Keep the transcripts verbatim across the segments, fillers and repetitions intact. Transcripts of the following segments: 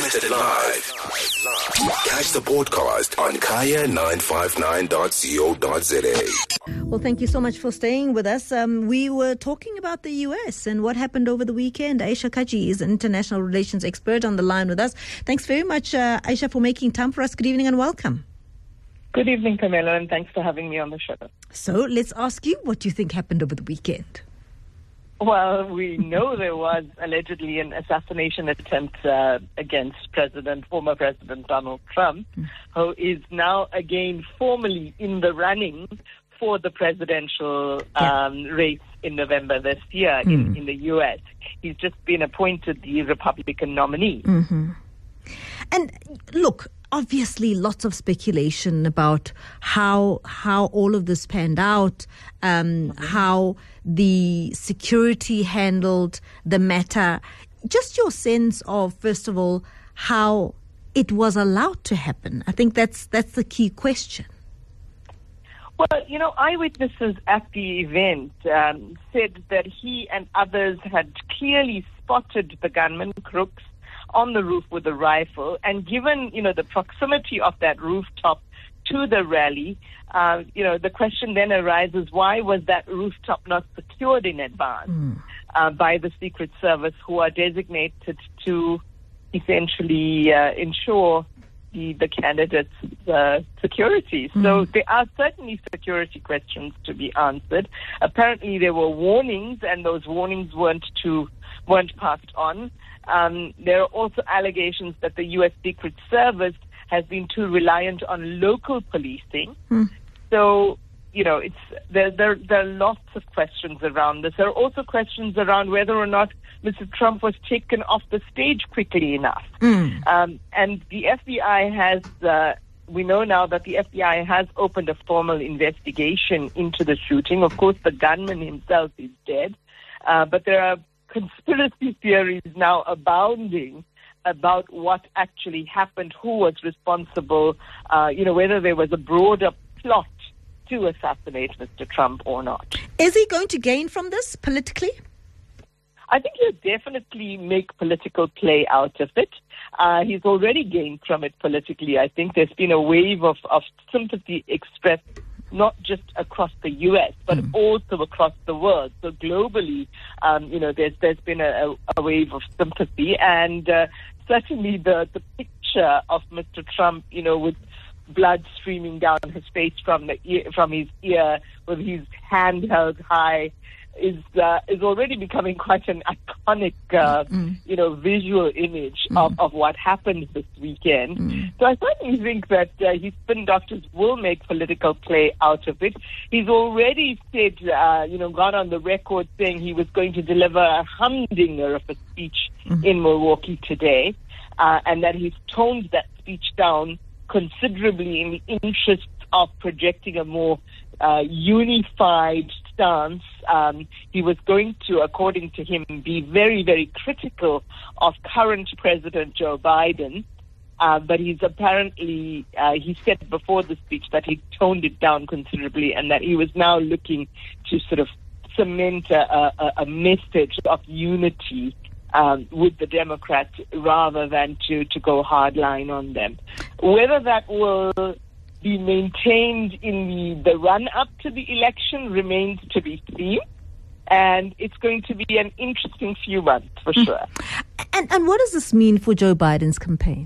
Broadcasted live. Catch the podcast on kaya nine five nine dot co dot za. Well, thank you so much for staying with us. Um, we were talking about the U S and what happened over the weekend. Aisha Kaji is an international relations expert on the line with us. Thanks very much, uh, Aisha, for making time for us. Good evening and welcome. Good evening, Pamela, and thanks for having me on the show. So let's ask you, what do you think happened over the weekend? Well, we know there was allegedly an assassination attempt uh, against President, former President Donald Trump, mm. who is now again formally in the running for the presidential yeah. um, race in November this year mm. in, in the U S. He's just been appointed the Republican nominee. Mm-hmm. And look, obviously lots of speculation about how how all of this panned out, um, mm-hmm. how the security handled the matter. Just your sense of, first of all, how it was allowed to happen. I think that's that's the key question. Well, you know, eyewitnesses at the event um, said that he and others had clearly spotted the gunman, Crooks, on the roof with a rifle, and given, you know, the proximity of that rooftop to the rally, uh, you know, the question then arises, why was that rooftop not secured in advance mm. uh, by the Secret Service, who are designated to essentially uh, ensure the, the candidates' uh, security? Mm. So there are certainly security questions to be answered. Apparently there were warnings, and those warnings weren't to weren't passed on. Um, there are also allegations that the U S Secret Service has been too reliant on local policing. Hmm. So, you know, it's there, there, there are lots of questions around this. There are also questions around whether or not Mister Trump was taken off the stage quickly enough. Hmm. Um, and the F B I has, uh, we know now that the F B I has opened a formal investigation into the shooting. Of course, the gunman himself is dead, uh, but there are conspiracy theories now abounding about what actually happened, who was responsible, uh, you know, whether there was a broader plot to assassinate Mister Trump or not. Is he going to gain from this politically? I think he'll definitely make political play out of it. Uh, he's already gained from it politically. I think there's been a wave of, of sympathy expressed not just across the U S, but mm. also across the world. So globally, um, you know, there's there's been a, a wave of sympathy, and uh, certainly the, the picture of Mister Trump, you know, with blood streaming down his face from the ear, from his ear, with his hand held high, is uh, is already becoming quite an iconic, uh, mm. you know, visual image mm. of, of what happened this weekend. Mm. So I certainly think that uh, his spin doctors will make political play out of it. He's already said, uh, you know, gone on the record saying he was going to deliver a humdinger of a speech mm. in Milwaukee today, uh, and that he's toned that speech down considerably in the interest of projecting a more uh, unified stance. Um, he was going to, according to him, be very, very critical of current President Joe Biden. Uh, but he's apparently, uh, he said before the speech that he toned it down considerably, and that he was now looking to sort of cement a, a, a message of unity um, with the Democrats rather than to, to go hardline on them. Whether that will be maintained in the, the run-up to the election remains to be seen. And it's going to be an interesting few months, for mm. sure. And, and what does this mean for Joe Biden's campaign?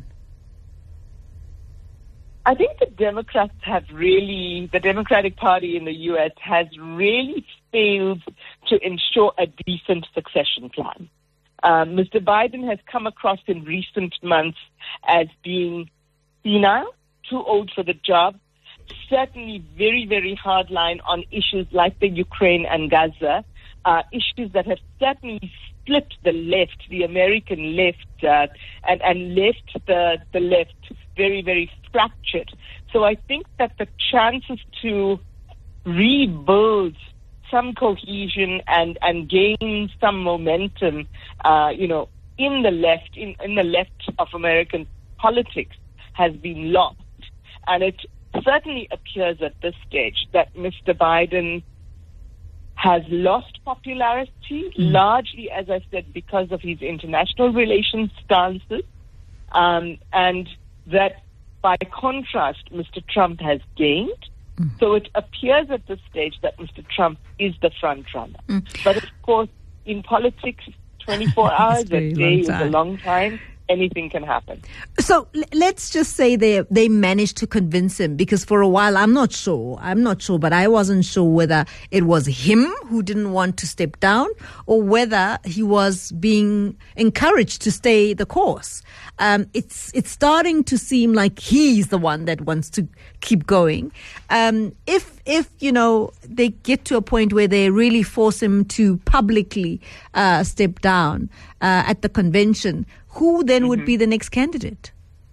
I think the Democrats have really, the Democratic Party in the U S has really failed to ensure a decent succession plan. Um, Mister Biden has come across in recent months as being senile, too old for the job, certainly very, very hardline on issues like the Ukraine and Gaza, uh, issues that have certainly split the left, the American left, uh, and, and left the, the left very, very fractured. So I think that the chances to rebuild some cohesion and, and gain some momentum, uh, you know, in the left, in, in the left of American politics has been lost. And it certainly appears at this stage that Mister Biden has lost popularity, mm. largely, as I said, because of his international relations stances. um, and that by contrast, Mister Trump has gained. Mm. So it appears at this stage that Mister Trump is the front runner. Mm. But of course, in politics, twenty-four hours a day is a long time. Anything can happen. So l- let's just say they they managed to convince him, because for a while I'm not sure. I'm not sure, but I wasn't sure whether it was him who didn't want to step down or whether he was being encouraged to stay the course. Um, it's it's starting to seem like he's the one that wants to keep going. Um, if if you know they get to a point where they really force him to publicly uh, step down uh, at the convention, who then mm-hmm. would be the next candidate?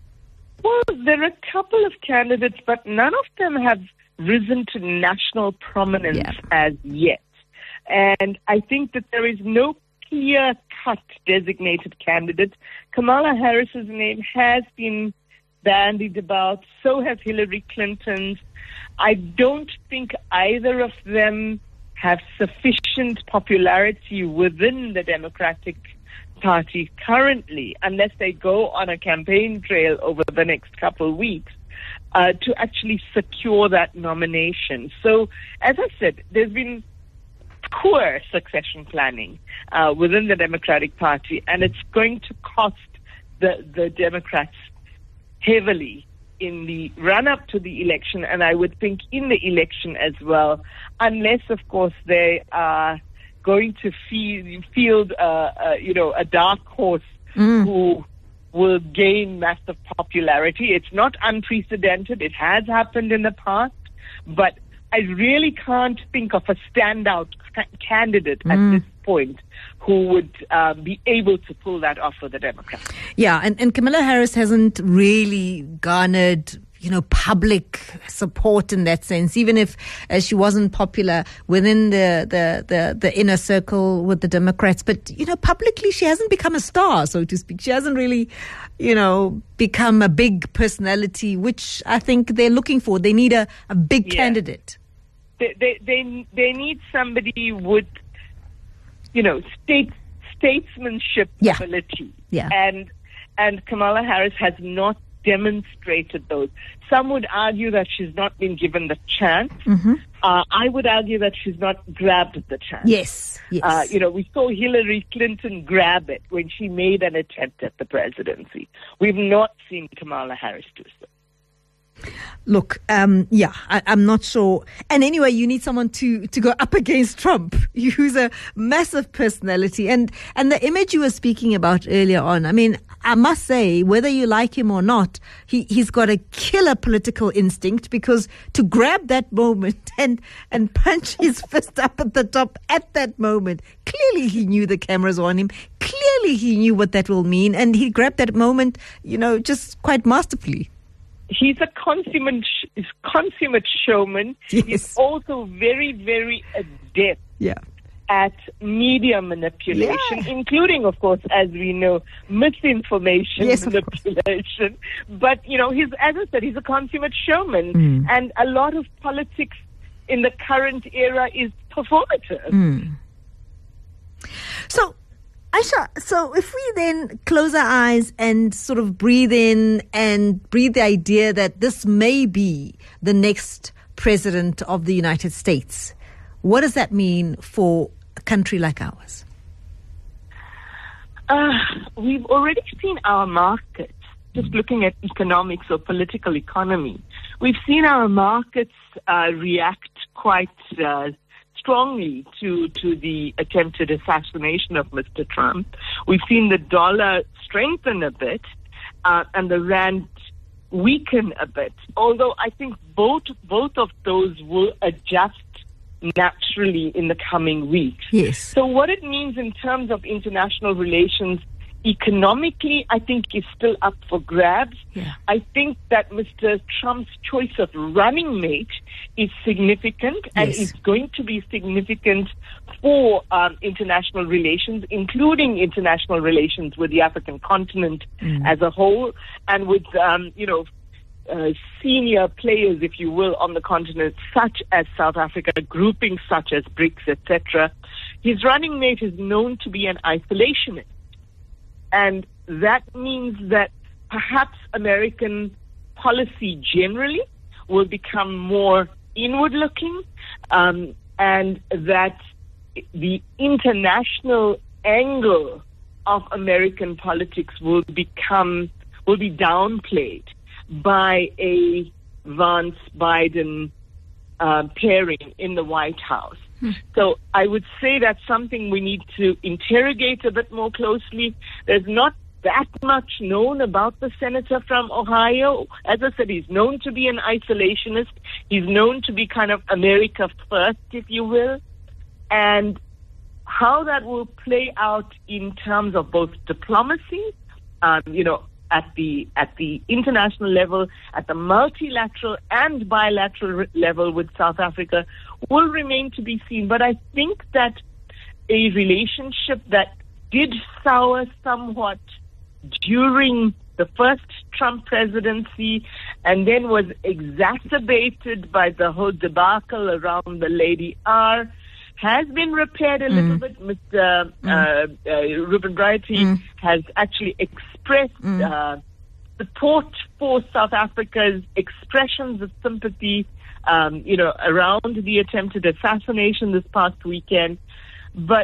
Well, there are a couple of candidates, but none of them have risen to national prominence yeah. as yet. And I think that there is no clear-cut designated candidate. Kamala Harris's name has been bandied about, so has Hillary Clinton's. I don't think either of them have sufficient popularity within the Democratic Party currently, unless they go on a campaign trail over the next couple of weeks, uh, to actually secure that nomination. So, as I said, there's been poor succession planning uh, within the Democratic Party, and it's going to cost the, the Democrats heavily in the run-up to the election, and I would think in the election as well, unless, of course, they are going to field, field uh, uh, you know, a dark horse mm. who will gain massive popularity. It's not unprecedented. It has happened in the past, but I really can't think of a standout ca- candidate mm. at this point who would uh, be able to pull that off for the Democrats. Yeah, and, and Kamala Harris hasn't really garnered, you know, public support in that sense, even if uh, she wasn't popular within the, the, the, the inner circle with the Democrats. But, you know, publicly she hasn't become a star, so to speak. She hasn't really, you know, become a big personality, which I think they're looking for. They need a, a big yeah. candidate. They, they, they, they need somebody with, you know, state statesmanship yeah. ability. Yeah. And, and Kamala Harris has not demonstrated those. Some would argue that she's not been given the chance. Mm-hmm. Uh, I would argue that she's not grabbed the chance. Yes, yes. Uh, you know, we saw Hillary Clinton grab it when she made an attempt at the presidency. We've not seen Kamala Harris do so. Look, um, yeah, I, I'm not sure. And anyway, you need someone to, to go up against Trump, who's a massive personality. And, and the image you were speaking about earlier on, I mean, I must say, whether you like him or not, he, he's got a killer political instinct, because to grab that moment and, and punch his fist up at the top at that moment, clearly he knew the cameras were on him. Clearly he knew what that will mean. And he grabbed that moment, you know, just quite masterfully. He's a consummate, consummate showman. Yes. He's also very, very adept yeah. at media manipulation, yeah. including, of course, as we know, misinformation yes, manipulation. But, you know, he's, as I said, he's a consummate showman. Mm. And a lot of politics in the current era is performative. Mm. So, Aisha, so if we then close our eyes and sort of breathe in and breathe the idea that this may be the next president of the United States, what does that mean for a country like ours? Uh, we've already seen our markets, just looking at economics or political economy, we've seen our markets uh, react quite uh, strongly to, to the attempted assassination of Mister Trump. We've seen the dollar strengthen a bit uh, and the rand weaken a bit, although I think both both of those will adjust naturally in the coming weeks. Yes. So what it means in terms of international relations economically, I think is still up for grabs. Yeah. I think that Mister Trump's choice of running mate is significant and yes. is going to be significant for um, international relations, including international relations with the African continent mm. as a whole, and with, um, you know, uh, senior players, if you will, on the continent, such as South Africa, groupings such as BRICS, et cetera. His running mate is known to be an isolationist. And that means that perhaps American policy generally will become more inward-looking, um, and that the international angle of American politics will become will be downplayed by a Vance-Biden uh, pairing in the White House. Hmm. So I would say that's something we need to interrogate a bit more closely. There's not that much known about the senator from Ohio. As I said, he's known to be an isolationist. He's known to be kind of America first, if you will. And how that will play out in terms of both diplomacy, um, you know, at the at the international level, at the multilateral and bilateral level with South Africa, will remain to be seen. But I think that a relationship that did sour somewhat during the first Trump presidency and then was exacerbated by the whole debacle around the Lady R has been repaired a mm. little bit. Mister Mm. Uh, uh, Ruben Brighty mm. has actually expressed mm. uh, support for South Africa's expressions of sympathy, um, you know, around the attempted assassination this past weekend. But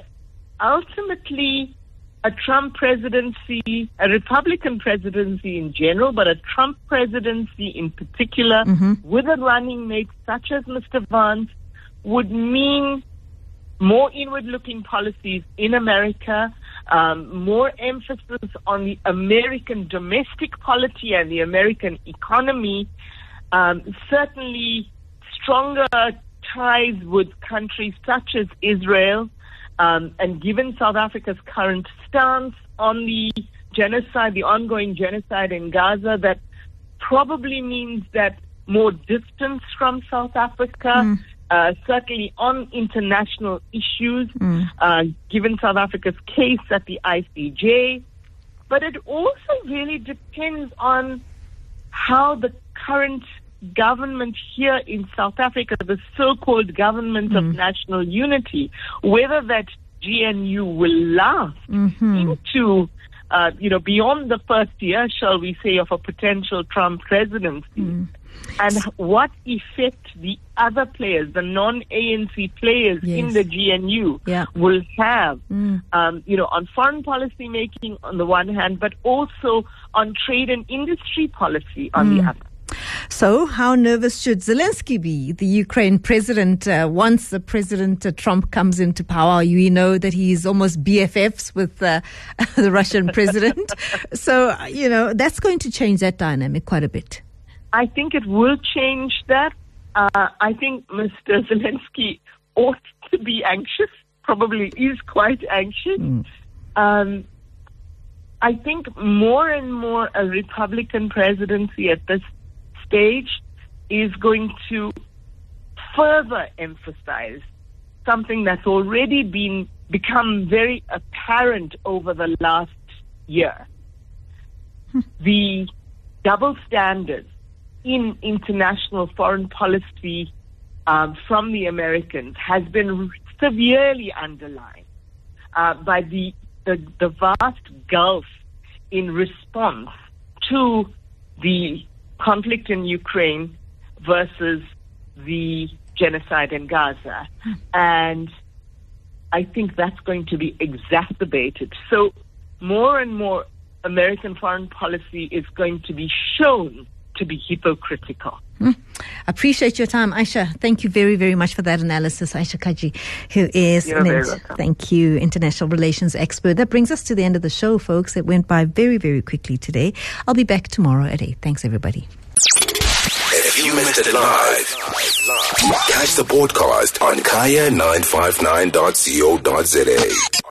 ultimately, a Trump presidency, a Republican presidency in general, but a Trump presidency in particular, mm-hmm. with a running mate such as Mister Vance, would mean more inward-looking policies in America, um, more emphasis on the American domestic polity and the American economy, um, certainly stronger ties with countries such as Israel, um, and given South Africa's current stance on the genocide, the ongoing genocide in Gaza, that probably means that more distance from South Africa, mm. Uh, certainly on international issues, mm. uh, given South Africa's case at the I C J. But it also really depends on how the current government here in South Africa, the so-called government mm. of national unity, whether that G N U will last mm-hmm. into, uh, you know, beyond the first year, shall we say, of a potential Trump presidency. Mm. And what effect the other players, the non-A N C players yes. in the G N U yeah. will have, mm. um, you know, on foreign policy making on the one hand, but also on trade and industry policy on mm. the other. So how nervous should Zelensky be, the Ukraine president, uh, once the President uh, Trump comes into power? We know that he's almost B F Fs with uh, the Russian president. So, you know, that's going to change that dynamic quite a bit. I think it will change that. Uh, I think Mister Zelensky ought to be anxious, probably is quite anxious. Mm. Um, I think more and more a Republican presidency at this stage is going to further emphasize something that's already been become very apparent over the last year. Hmm. The double standards in international foreign policy um, from the Americans has been severely underlined uh, by the, the the vast gulf in response to the conflict in Ukraine versus the genocide in Gaza. And I think that's going to be exacerbated. So more and more American foreign policy is going to be shown to be hypocritical. Mm. Appreciate your time, Aisha. Thank you very, very much for that analysis, Aisha Kaji, who is You're an very welcome. Thank you, international relations expert. That brings us to the end of the show, folks. It went by very, very quickly today. I'll be back tomorrow at eight. Thanks, everybody. If you missed it live, catch the podcast on kaya nine five nine dot co dot za.